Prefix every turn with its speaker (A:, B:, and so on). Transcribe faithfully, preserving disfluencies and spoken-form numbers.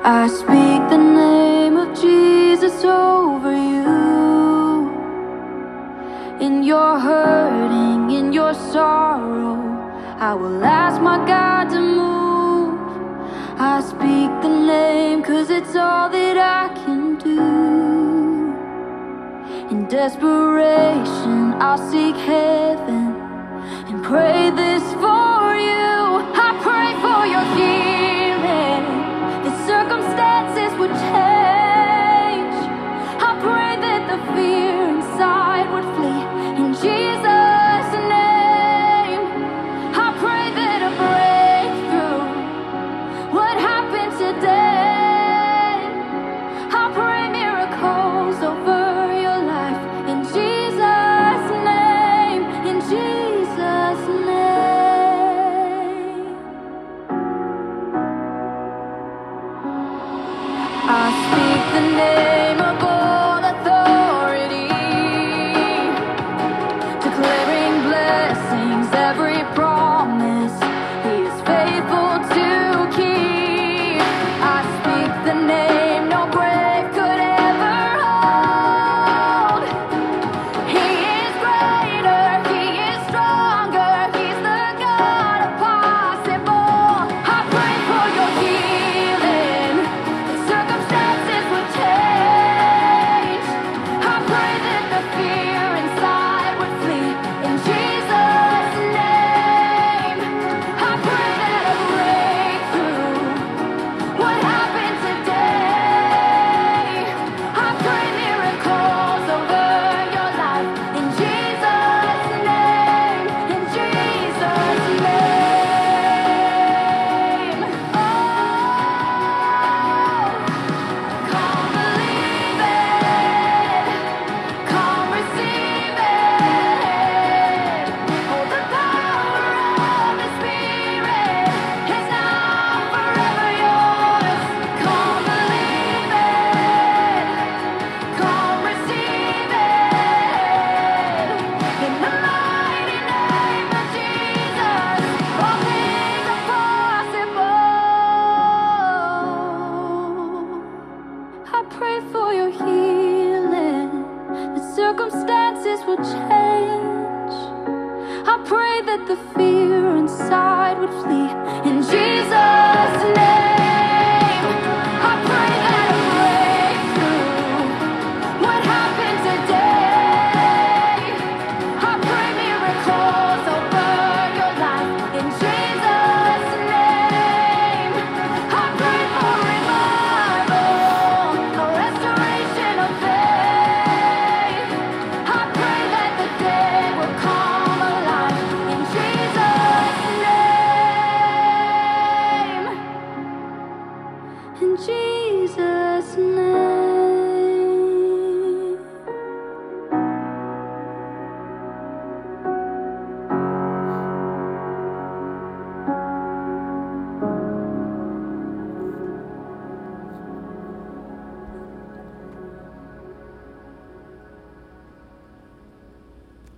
A: I speak the name of Jesus over you. In your hurting, in your sorrow, I will ask my God to move. I speak the name 'cause it's all that I can do. In desperation, I'll seek heaven and pray this for you. I pray for your healing, that circumstances would change. I pray that the fear inside would flee in Jesus' name. I pray that a breakthrough would happen today. I pray miracles over your life in Jesus' name, in Jesus' name. I speak the name of all authority, declaring blessings, every promise He is faithful to keep. I speak the name no grave could ever hold. He is greater, He is stronger, He's the God of possible. I pray for your healing, that circumstances would change. I pray that the fear inside would flee in Jesus' name. I pray that a breakthrough would happen today. I pray miracles over your life in Jesus' name, in Jesus' name. Oh, come believe it, come receive it. Oh, the power of the Spirit is now forever yours. Come believe it, come receive it. In the mighty name of Jesus, all things are possible. I pray for your healing, that circumstances will change. I pray that the fear inside would flee in Jesus' name.